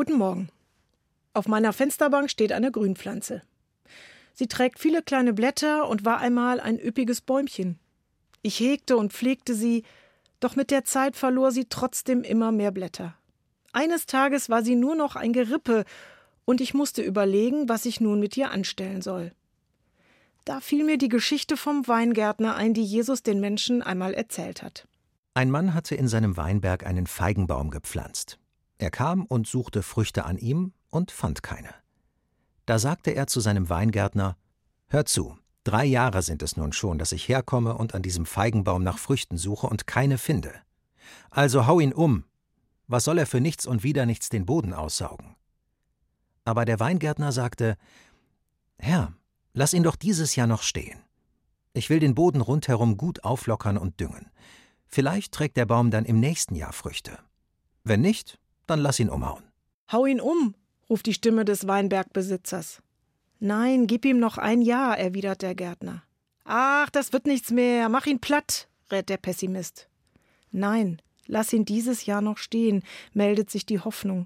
Guten Morgen. Auf meiner Fensterbank steht eine Grünpflanze. Sie trägt viele kleine Blätter und war einmal ein üppiges Bäumchen. Ich hegte und pflegte sie, doch mit der Zeit verlor sie trotzdem immer mehr Blätter. Eines Tages war sie nur noch ein Gerippe und ich musste überlegen, was ich nun mit ihr anstellen soll. Da fiel mir die Geschichte vom Weingärtner ein, die Jesus den Menschen einmal erzählt hat. Ein Mann hatte in seinem Weinberg einen Feigenbaum gepflanzt. Er kam und suchte Früchte an ihm und fand keine. Da sagte er zu seinem Weingärtner: »Hör zu, 3 Jahre sind es nun schon, dass ich herkomme und an diesem Feigenbaum nach Früchten suche und keine finde. Also hau ihn um. Was soll er für nichts und wieder nichts den Boden aussaugen?« Aber der Weingärtner sagte: »Herr, lass ihn doch dieses Jahr noch stehen. Ich will den Boden rundherum gut auflockern und düngen. Vielleicht trägt der Baum dann im nächsten Jahr Früchte. Wenn nicht, dann lass ihn umhauen.« »Hau ihn um«, ruft die Stimme des Weinbergbesitzers. »Nein, gib ihm noch 1 Jahr«, erwidert der Gärtner. »Ach, das wird nichts mehr, mach ihn platt«, rät der Pessimist. »Nein, lass ihn dieses Jahr noch stehen«, meldet sich die Hoffnung.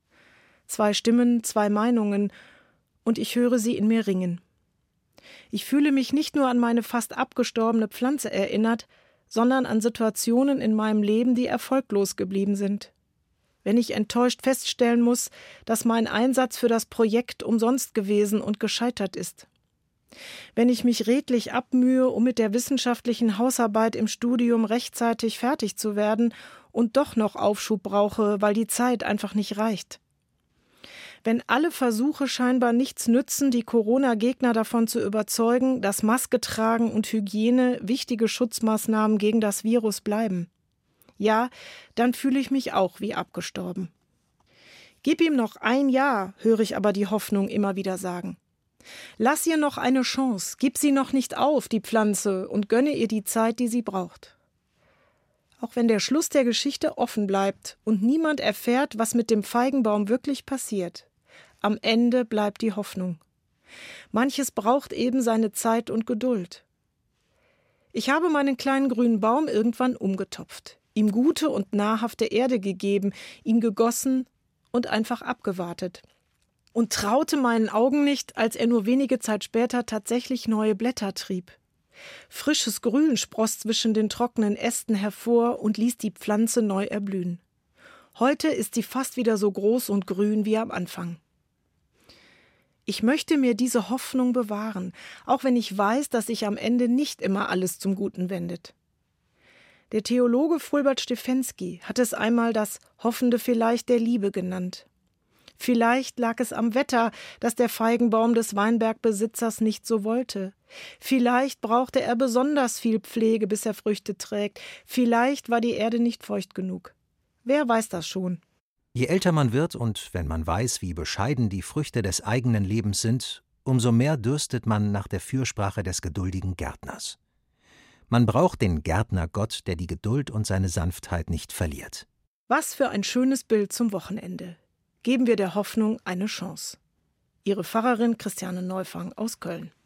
2 Stimmen, 2 Meinungen, und ich höre sie in mir ringen. Ich fühle mich nicht nur an meine fast abgestorbene Pflanze erinnert, sondern an Situationen in meinem Leben, die erfolglos geblieben sind. Wenn ich enttäuscht feststellen muss, dass mein Einsatz für das Projekt umsonst gewesen und gescheitert ist. Wenn ich mich redlich abmühe, um mit der wissenschaftlichen Hausarbeit im Studium rechtzeitig fertig zu werden und doch noch Aufschub brauche, weil die Zeit einfach nicht reicht. Wenn alle Versuche scheinbar nichts nützen, die Corona-Gegner davon zu überzeugen, dass Maske tragen und Hygiene wichtige Schutzmaßnahmen gegen das Virus bleiben. Ja, dann fühle ich mich auch wie abgestorben. Gib ihm noch 1 Jahr, höre ich aber die Hoffnung immer wieder sagen. Lass ihr noch eine Chance, gib sie noch nicht auf, die Pflanze, und gönne ihr die Zeit, die sie braucht. Auch wenn der Schluss der Geschichte offen bleibt und niemand erfährt, was mit dem Feigenbaum wirklich passiert. Am Ende bleibt die Hoffnung. Manches braucht eben seine Zeit und Geduld. Ich habe meinen kleinen grünen Baum irgendwann umgetopft, ihm gute und nahrhafte Erde gegeben, ihn gegossen und einfach abgewartet. Und traute meinen Augen nicht, als er nur wenige Zeit später tatsächlich neue Blätter trieb. Frisches Grün spross zwischen den trockenen Ästen hervor und ließ die Pflanze neu erblühen. Heute ist sie fast wieder so groß und grün wie am Anfang. Ich möchte mir diese Hoffnung bewahren, auch wenn ich weiß, dass sich am Ende nicht immer alles zum Guten wendet. Der Theologe Fulbert Stefensky hat es einmal das hoffende Vielleicht der Liebe genannt. Vielleicht lag es am Wetter, dass der Feigenbaum des Weinbergbesitzers nicht so wollte. Vielleicht brauchte er besonders viel Pflege, bis er Früchte trägt. Vielleicht war die Erde nicht feucht genug. Wer weiß das schon? Je älter man wird und wenn man weiß, wie bescheiden die Früchte des eigenen Lebens sind, umso mehr dürstet man nach der Fürsprache des geduldigen Gärtners. Man braucht den Gärtnergott, der die Geduld und seine Sanftheit nicht verliert. Was für ein schönes Bild zum Wochenende. Geben wir der Hoffnung eine Chance. Ihre Pfarrerin Christiane Neufang aus Köln.